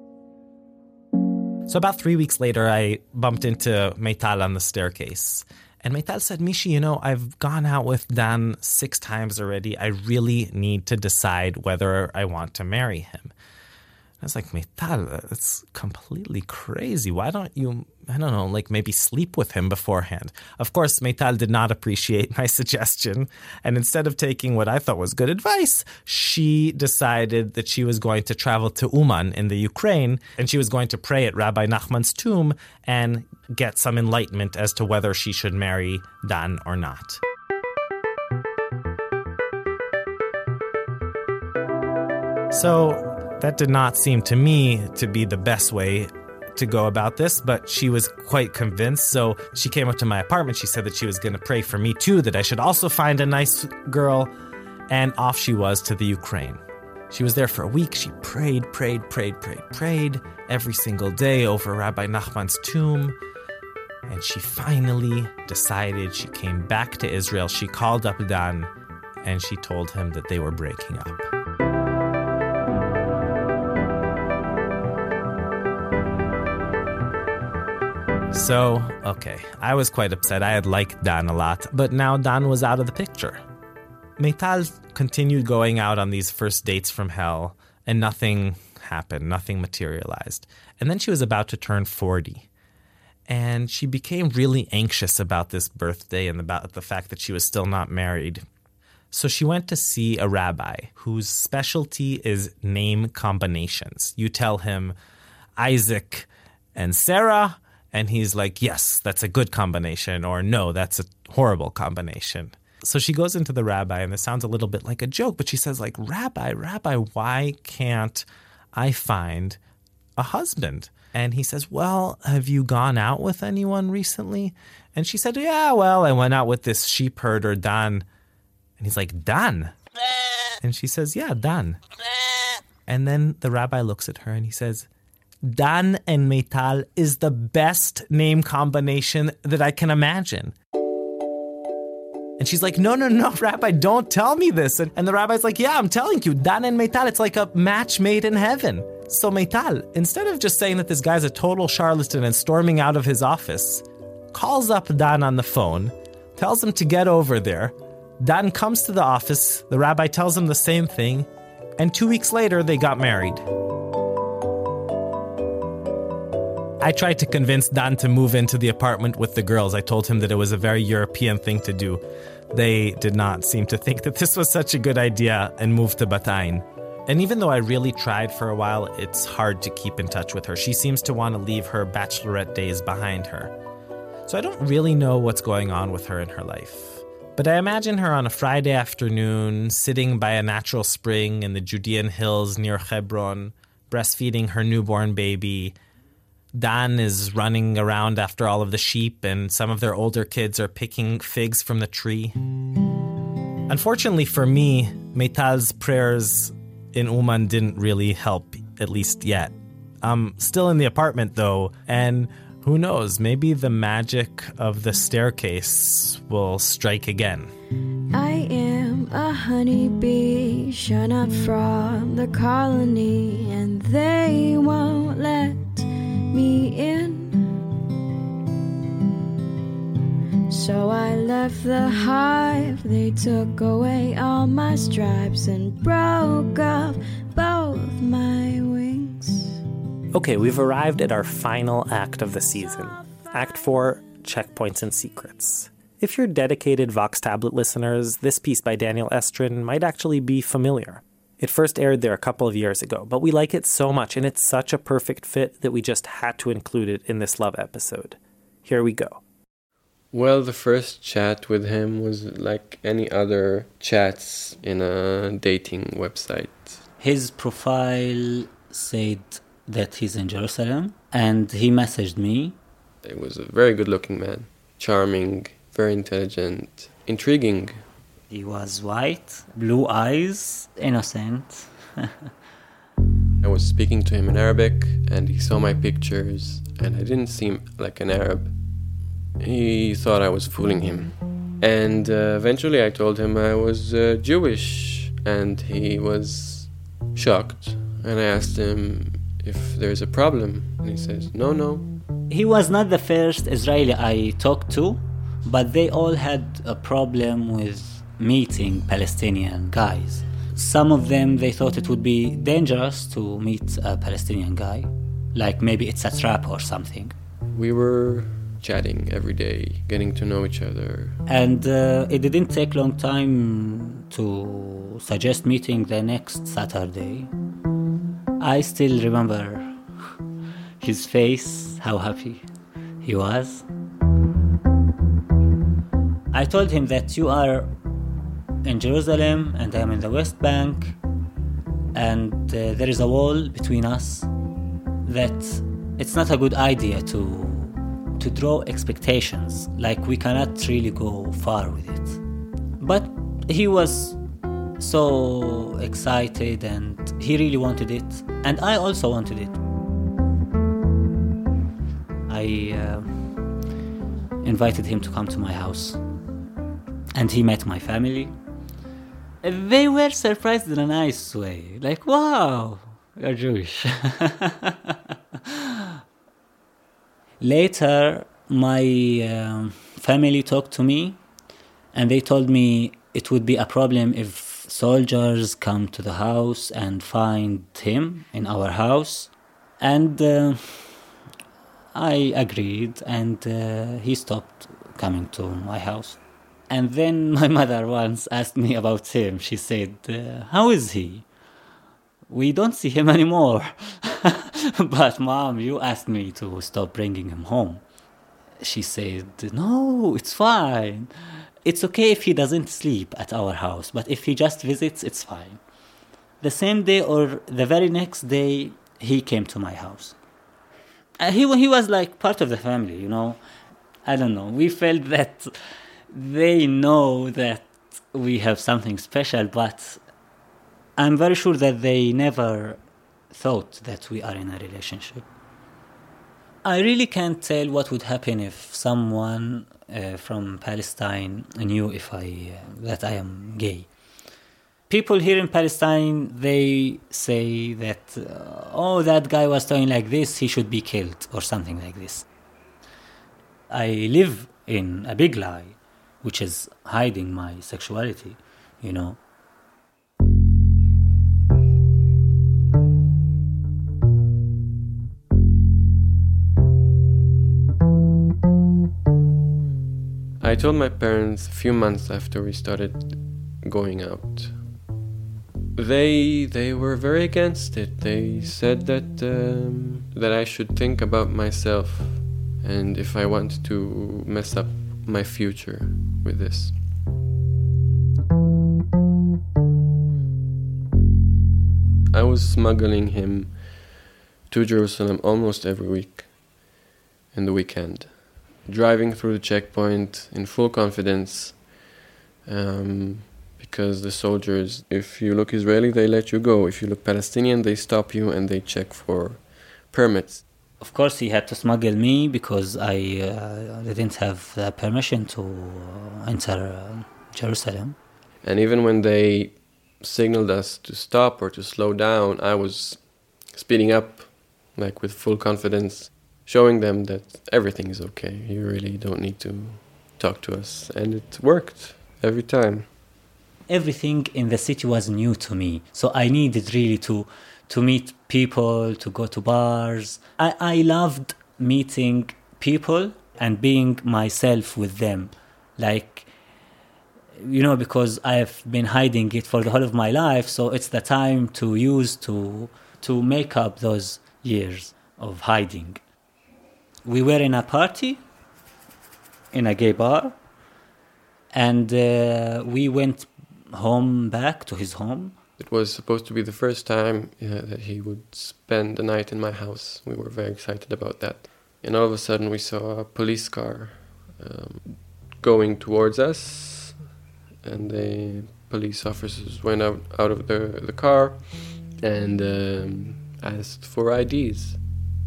So about three weeks later, I bumped into Meital on the staircase. And Meital said, Mishi, you know, I've gone out with Dan six times already. I really need to decide whether I want to marry him. I was like, Meital, that's completely crazy. Why don't you, I don't know, like maybe sleep with him beforehand? Of course, Meital did not appreciate my suggestion. And instead of taking what I thought was good advice, she decided that she was going to travel to Uman in the Ukraine, and she was going to pray at Rabbi Nachman's tomb and get some enlightenment as to whether she should marry Dan or not. So that did not seem to me to be the best way to go about this, but she was quite convinced. So she came up to my apartment. She said that she was going to pray for me too, that I should also find a nice girl. And off she was to the Ukraine. She was there for a week. She prayed, prayed, prayed, prayed, prayed every single day over Rabbi Nachman's tomb. And she finally decided. She came back to Israel. She called up Dan and she told him that they were breaking up. So, okay, I was quite upset. I had liked Dan a lot, but now Dan was out of the picture. Meital continued going out on these first dates from hell, and nothing happened, nothing materialized. And then she was about to turn forty, and she became really anxious about this birthday and about the fact that she was still not married. So she went to see a rabbi whose specialty is name combinations. You tell him Isaac and Sarah, and he's like, yes, that's a good combination, or no, that's a horrible combination. So she goes into the rabbi, and this sounds a little bit like a joke, but she says, like, Rabbi, Rabbi, why can't I find a husband? And he says, well, have you gone out with anyone recently? And she said, yeah, well, I went out with this sheep herder, Dan. And he's like, Dan? And she says, yeah, Dan. And then the rabbi looks at her and he says, Dan and Meital is the best name combination that I can imagine. And she's like, no, no, no, Rabbi, don't tell me this. And, and the rabbi's like, yeah, I'm telling you, Dan and Meital, it's like a match made in heaven. So Meital, instead of just saying that this guy's a total charlatan and storming out of his office, calls up Dan on the phone, tells him to get over there. Dan comes to the office, the rabbi tells him the same thing, and two weeks later, they got married. I tried to convince Dan to move into the apartment with the girls. I told him that it was a very European thing to do. They did not seem to think that this was such a good idea and moved to Bat Ain. And even though I really tried for a while, it's hard to keep in touch with her. She seems to want to leave her bachelorette days behind her. So I don't really know what's going on with her in her life. But I imagine her on a Friday afternoon, sitting by a natural spring in the Judean hills near Hebron, breastfeeding her newborn baby. Dan is running around after all of the sheep, and some of their older kids are picking figs from the tree. Unfortunately for me, Meital's prayers in Uman didn't really help, at least yet. I'm still in the apartment, though, and who knows, maybe the magic of the staircase will strike again. I am a honeybee, shut up from the colony, and they won't let me in. So I left the hive, they took away all my stripes and broke off both my wings. Okay, we've arrived at our final act of the season. Act four, Checkpoints and Secrets. If you're dedicated Vox Tablet listeners, this piece by Daniel Estrin might actually be familiar. It first aired there a couple of years ago, but we like it so much and it's such a perfect fit that we just had to include it in this love episode. Here we go. Well, the first chat with him was like any other chats in a dating website. His profile said that he's in Jerusalem, and he messaged me. He was a very good-looking man, charming, very intelligent, intriguing. He was white, blue eyes, innocent. I was speaking to him in Arabic, and he saw my pictures, and I didn't seem like an Arab. He thought I was fooling him. And uh, eventually I told him I was uh, Jewish, and he was shocked. And I asked him if there's a problem, and he says, no, no. He was not the first Israeli I talked to but they all had a problem with meeting Palestinian guys. Some of them, they thought it would be dangerous to meet a Palestinian guy, like maybe it's a trap or something. We were chatting every day, getting to know each other. And uh, it didn't take long time to suggest meeting the next Saturday. I still remember his face, how happy he was. I told him that you are in Jerusalem and I am in the West Bank, and uh, there is a wall between us, that it's not a good idea to to draw expectations, like we cannot really go far with it. But he was so excited and he really wanted it, and I also wanted it. I uh, invited him to come to my house, and he met my family. They were surprised in a nice way, like, wow, you're Jewish. Later, my um, family talked to me, and they told me it would be a problem if soldiers come to the house and find him in our house. And uh, I agreed, and uh, he stopped coming to my house. And then my mother once asked me about him. She said, uh, how is he? We don't see him anymore. But Mom, you asked me to stop bringing him home. She said, no, it's fine. It's okay if he doesn't sleep at our house, but if he just visits, it's fine. The same day or the very next day, he came to my house. Uh, he, he was like part of the family, you know. I don't know. We felt that they know that we have something special, but I'm very sure that they never thought that we are in a relationship. I really can't tell what would happen if someone uh, from Palestine knew if I uh, that I am gay. People here in Palestine, they say that, uh, oh, that guy was talking like this, he should be killed, or something like this. I live in a big lie, which is hiding my sexuality, you know. I told my parents a few months after we started going out. They they were very against it. They said that um, that I should think about myself, and if I want to mess up my future with this. I was smuggling him to Jerusalem almost every week in the weekend, driving through the checkpoint in full confidence, um, because the soldiers, if you look Israeli, they let you go. If you look Palestinian, they stop you and they check for permits. Of course, he had to smuggle me because I uh, didn't have the permission to enter uh, Jerusalem. And even when they signaled us to stop or to slow down, I was speeding up, like with full confidence, showing them that everything is okay. You really don't need to talk to us. And it worked every time. Everything in the city was new to me, so I needed really to to meet people, to go to bars. I, I loved meeting people and being myself with them. Like, you know, because I've been hiding it for the whole of my life, so it's the time to use to to make up those years of hiding. We were in a party, in a gay bar, and uh, we went home back to his home. It was supposed to be the first time uh, that he would spend the night in my house. We were very excited about that. And all of a sudden we saw a police car um, going towards us, and the police officers went out, out of the, the car and um, asked for I Ds.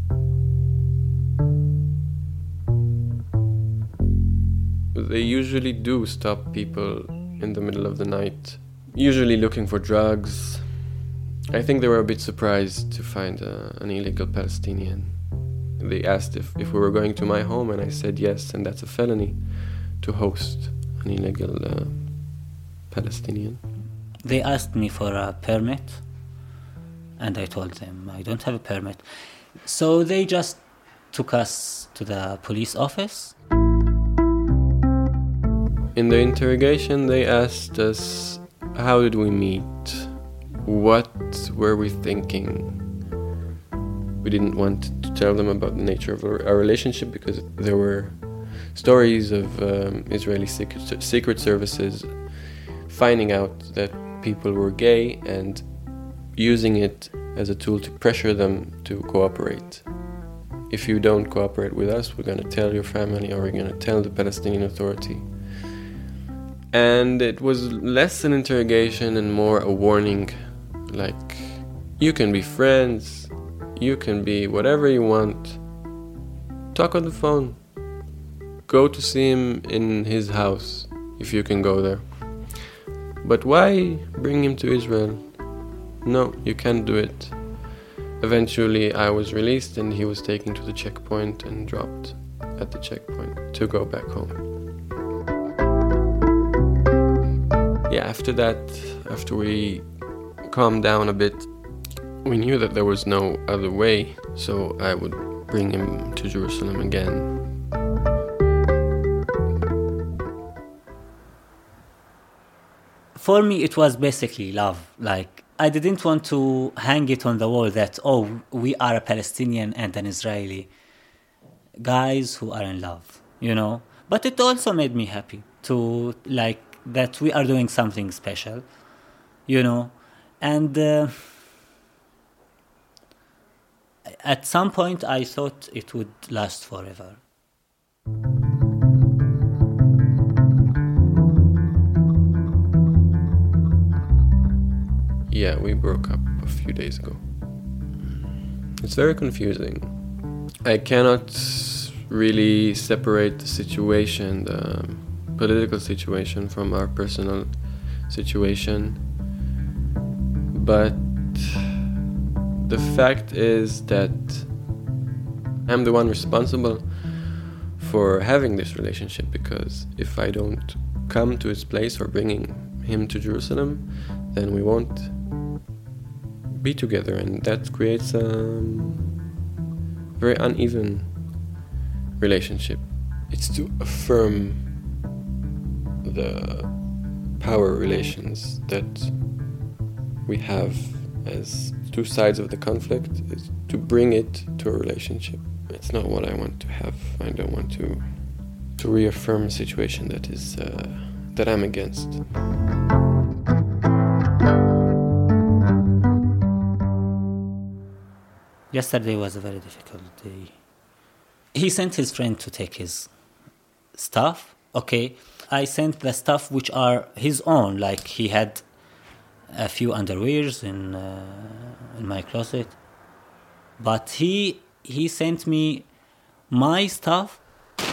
They usually do stop people in the middle of the night, usually looking for drugs. I think they were a bit surprised to find uh, an illegal Palestinian. They asked if, if we were going to my home, and I said yes, and that's a felony to host an illegal uh, Palestinian? They asked me for a permit, and I told them I don't have a permit. So they just took us to the police office. In the interrogation, they asked us, how did we meet? What were we thinking? We didn't want to tell them about the nature of our, our relationship because there were stories of um, Israeli secret, secret services finding out that people were gay and using it as a tool to pressure them to cooperate. If you don't cooperate with us, we're going to tell your family or we're going to tell the Palestinian Authority. And it was less an interrogation and more a warning, like, you can be friends, you can be whatever you want. Talk on the phone. Go to see him in his house, if you can go there. But why bring him to Israel? No, you can't do it. Eventually I was released and he was taken to the checkpoint and dropped at the checkpoint to go back home. Yeah, after that, after we calmed down a bit, we knew that there was no other way, so I would bring him to Jerusalem again. For me, it was basically love. Like, I didn't want to hang it on the wall that, oh, we are a Palestinian and an Israeli. Guys who are in love, you know? But it also made me happy to, like, that we are doing something special, you know? And uh, at some point, I thought it would last forever. Yeah, we broke up a few days ago. It's very confusing. I cannot really separate the situation, the political situation, from our personal situation. But the fact is that I'm the one responsible for having this relationship, because if I don't come to his place or bringing him to Jerusalem, then we won't be together, and that creates a very uneven relationship. It's to affirm the power relations that we have as two sides of the conflict, is to bring it to a relationship. It's not what I want to have. I don't want to to reaffirm a situation that is uh, that I'm against. Yesterday was a very difficult day. He sent his friend to take his stuff. Okay, I sent the stuff which are his own. Like, he had a few underwears in uh, in my closet, but he he sent me my stuff,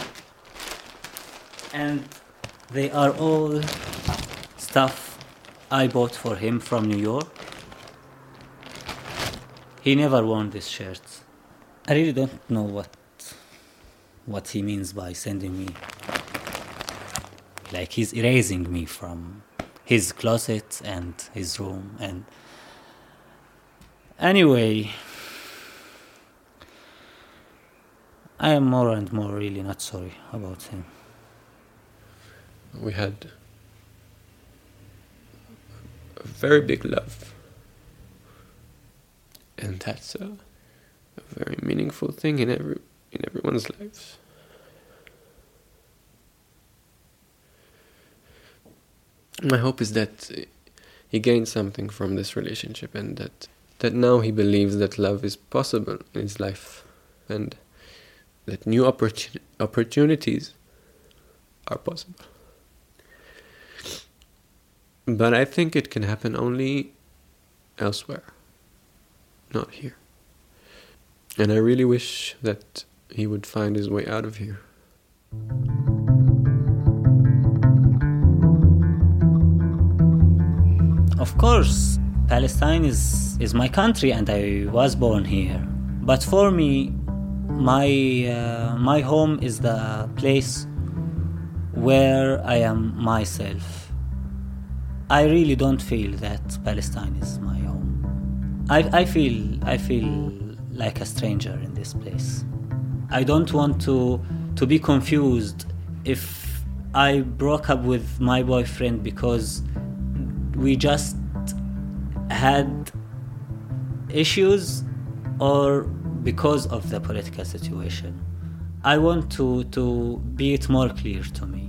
and they are all stuff I bought for him from New York. He never worn this shirt. I really don't know what what he means by sending me. Like, he's erasing me from his closet and his room. And anyway, I am more and more really not sorry about him. We had a very big love. And that's a, a very meaningful thing in every in everyone's lives. My hope is that he gained something from this relationship, and that, that now he believes that love is possible in his life, and that new opportun- opportunities are possible. But I think it can happen only elsewhere, not here. And I really wish that he would find his way out of here. Of course, Palestine is, is my country and I was born here. But for me, my uh, my home is the place where I am myself. I really don't feel that Palestine is my home. I, I feel I feel like a stranger in this place. I don't want to to be confused if I broke up with my boyfriend because we just had issues or because of the political situation. I want to, to be it more clear to me.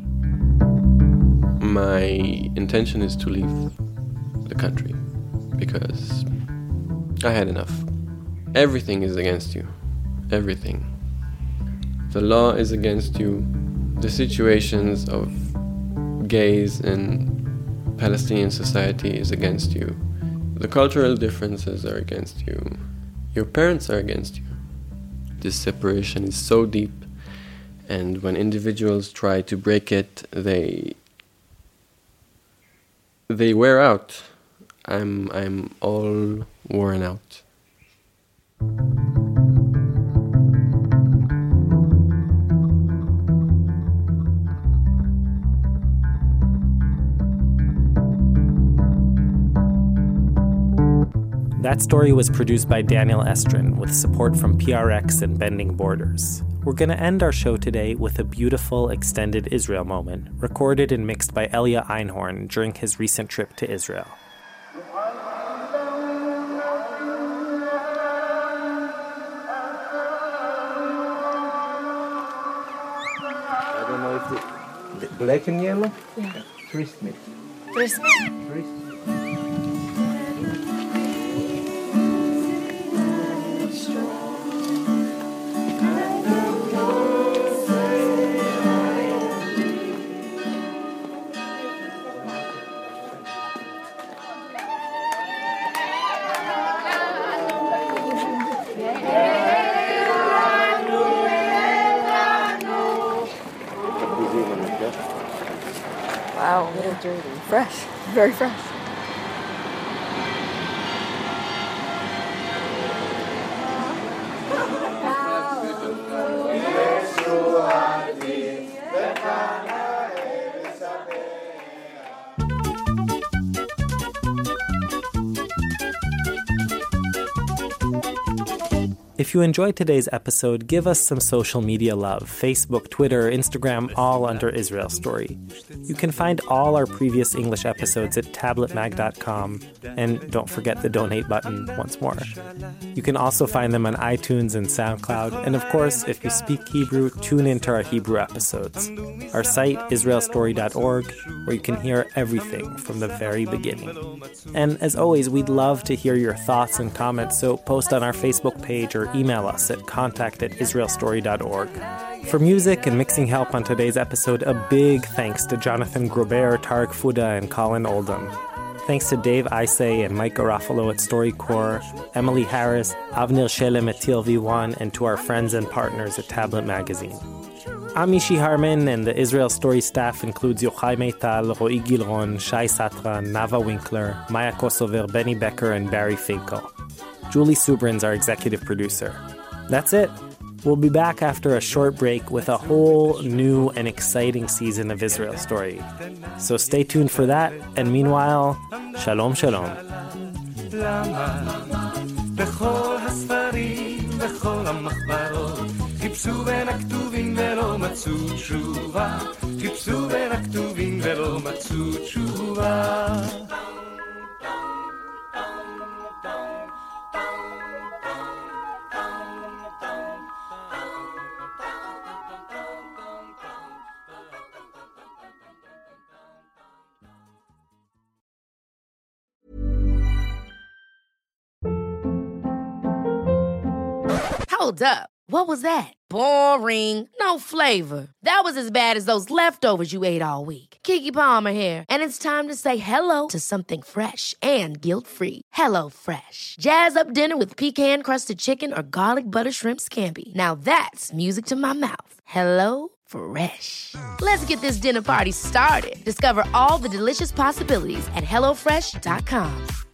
My intention is to leave the country because I had enough. Everything is against you. Everything. The law is against you. The situations of gays in Palestinian society is against you. The cultural differences are against you. Your parents are against you. This separation is so deep, and when individuals try to break it, they they wear out. I'm I'm all worn out. That story was produced by Daniel Estrin with support from P R X and Bending Borders. We're going to end our show today with a beautiful extended Israel moment, recorded and mixed by Elia Einhorn during his recent trip to Israel. I don't know if the, the black and yellow? Yeah. Trist me. Trist me? Trist me. Wow, a little dirty. Fresh. Very fresh. If you enjoyed today's episode, give us some social media love. Facebook, Twitter, Instagram, all under Israel Story. You can find all our previous English episodes at tablet mag dot com. And don't forget the donate button once more. You can also find them on iTunes and SoundCloud. And of course, if you speak Hebrew, tune into our Hebrew episodes. Our site, israel story dot org, where you can hear everything from the very beginning. And as always, we'd love to hear your thoughts and comments, so post on our Facebook page or email us at contact at israel story dot org. For music and mixing help on today's episode, a big thanks to Jonathan Grobert, Tarek Fouda, and Colin Oldham. Thanks to Dave Isay and Mike Garofalo at StoryCorps, Emily Harris, Avnir Shelem at T L V one, and to our friends and partners at Tablet Magazine. I'm Mishy Harman, and the Israel Story staff includes Yochai Meital, Ro'i Gilron, Shai Satran, Nava Winkler, Maya Kosover, Benny Becker, and Barry Finkel. Julie Subrin's our executive producer. That's it. We'll be back after a short break with a whole new and exciting season of Israel Story. So stay tuned for that, and meanwhile, shalom shalom. חיפשו בין הכתובים ולא מצאו תשובה, חיפשו בין הכתובים ולא מצאו תשובה. Hold up. What was that? Boring. No flavor. That was as bad as those leftovers you ate all week. Keke Palmer here, and it's time to say hello to something fresh and guilt-free. Hello Fresh. Jazz up dinner with pecan-crusted chicken or garlic butter shrimp scampi. Now that's music to my mouth. Hello Fresh. Let's get this dinner party started. Discover all the delicious possibilities at hello fresh dot com.